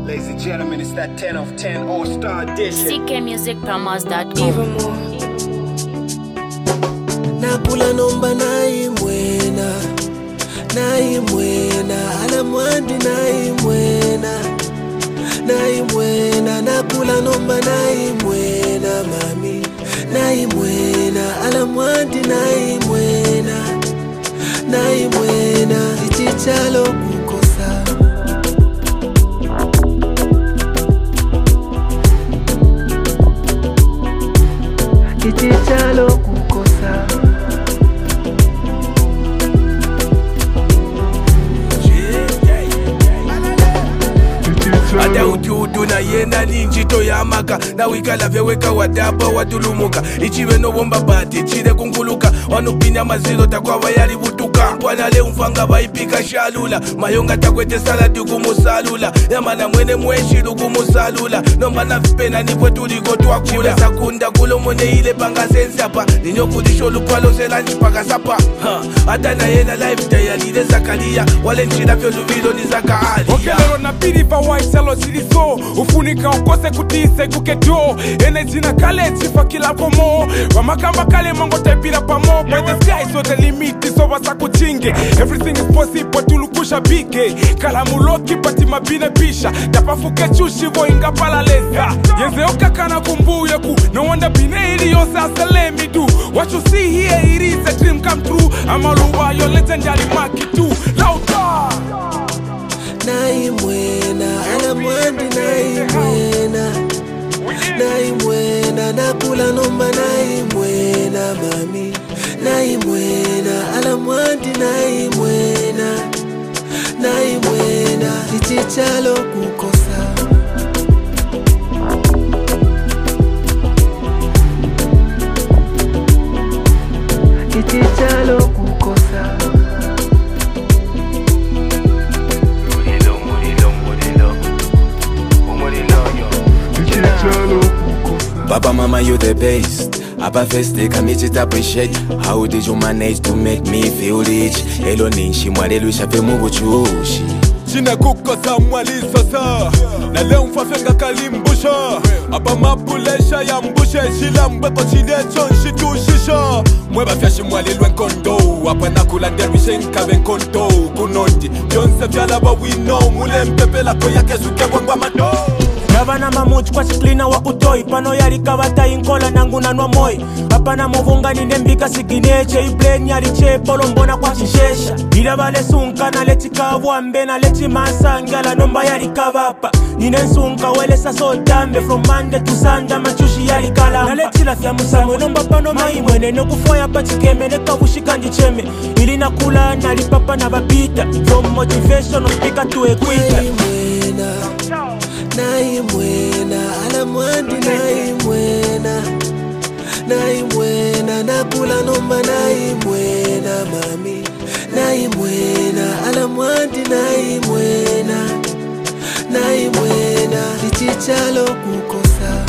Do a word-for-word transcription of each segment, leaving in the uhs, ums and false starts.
Ladies and gentlemen, it's that ten of ten All-Star Edition. C K Music Promos dot com. Even more. Nakula nomba na imwena, na imwena, ala mwandi na imwena, na imwena, nakula nomba na imwena, mami, na imwena, ala mwandi na imwena, na imwena, itichalo kukosa. Itichalo kukosa. Ada utudu na yena ninjito ya maka na wikala vyeweka wadaba watulumuka ichiwe no bomba bati chile kunguluka wanupinya mazilo takwa wayali butuka mpwana le umfanga baipika shalula mayonga takwete saladi kumusalula yamana mwene mweshilu kumusalula nomba na vipena nipwe tuliko tuakula sakunda kulomone ile panga sensapa ninyo kudisho lupalo selanji paka sapa ata na yena life tayalile zakalia wale nchida vyo luvilo ni zaka ali okelero na pili pa waiselo siliso ufunika ukose kutise kuketo energy na kale chifa kila komo wamakamba kale mango tepira pamo by the sky so the limit so wasa kuchinge everything is possible tulukusha bige kala muloki pati mabine pisha tapafuke chushi vo inga palaleza yenze okakana kumbuye ku no wonder bine ili yose asele me do what you see here it is a dream come true amaluwa your legendary makitu louder Na imwena, ala mwandi na imwena, na imwena, nakula nomba na imwena, mami, na imwena, ala mwandi na imwena, na imwena, itichalo kukosa. Itichalo kukosa. Papa, mama, you the best. Abba first take a minute appreciate. How did you manage to make me feel rich? Hello ninshi mwalelu shape mungu chushi. China kukosa mwali sasa na leo mfafenga kalimbusha Aba mapulesha ya mbushe shila mbeko chide chonshi tushisha Mweba fyashi mwali lwen kondo Apa nakula nderwishe nkabe nkondo Kunondi Jonse fyala ba wino Mule mpepe lako yake suke wangwa mado Gavana mamuchi kwa shiklina wakutoi Pano yari kavata inkola nangu nanwa moi Apana muvunga ninde mbika sigineche Ibleni yari che polo mbona kwa shishesha Ila vale sunka na leti kawambe Na leti masangala nomba yari kavapa Nine sunka wele saso dambe From Monday to Sunday machushi yari kala Na leti la fya musamwe nomba pano maimwene Nokufoya patikeme neka wushikandi cheme Ili nakula nalipapa na babita From motivation uspika to equita Na imwena, ala mwandi na imwena, na imwena, nakula nomba na imwena, mami, na imwena, ala mwandi na imwena, na imwena, itichalo kukosa.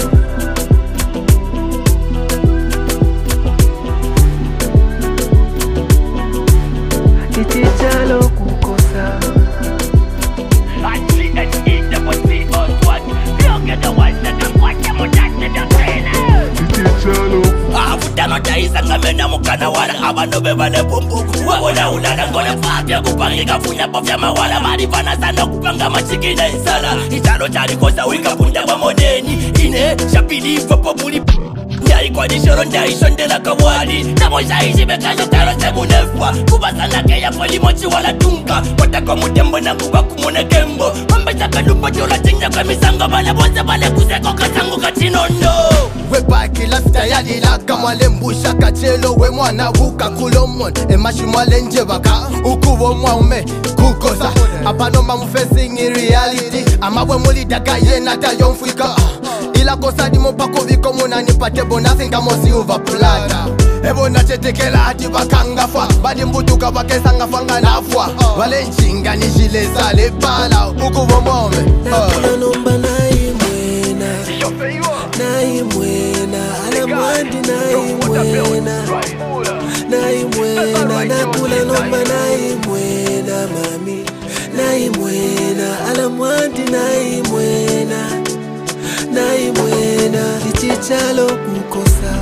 Itichalo kukosa. Avutano taisa ngamena mukana wala Abano bevale pumbuku Wawola ulana ngole fapya kupangika funya pafya mawala Marifana sana kupanga machiki na isala Italo tari kosa wika punda kwa modeni Ine shapili fopo muli Nyari kwa nishoro ndai shondela kawali Namo shaishi mekashi taro semu nefwa Kubasana keya poli mochi wala tunga Kota kwa mutembo na kuka kumune kembo Mambe shaka lupo jola tinja kwa misanga Bale bonze bale kuseko kasangu kachinondo Wepa kila stayali laka mwale mbusha kachelo we mwana wuka kulomon Emashi mwale njevaka ukuwo mwaume kukosa Apano mamufacing in reality Amawe muli daga yena tayo mfwika Ila kosa di mopako viko muna nipate bonasi nka mosi uva plata Ebo na chetekela hati bakanga fwa Badi mbutuka bakesa nga fanga na fwa Wale nchinga nishile sale pala ukuwo mwaume Nakula nomba na imwena, na imwena, ala mwandi na imwena, na imwena, nakula nomba na imwena, mami, na imwena, ala mwandi na imwena. ichichalo kukosa.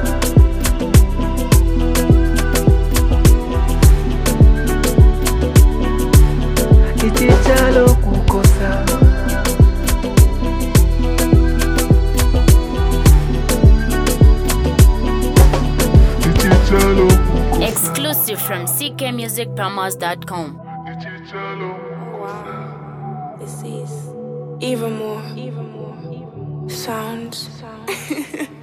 Ichichalo kukosa. Exclusive from c k music promos dot com. Wow, this is even more, even more sounds.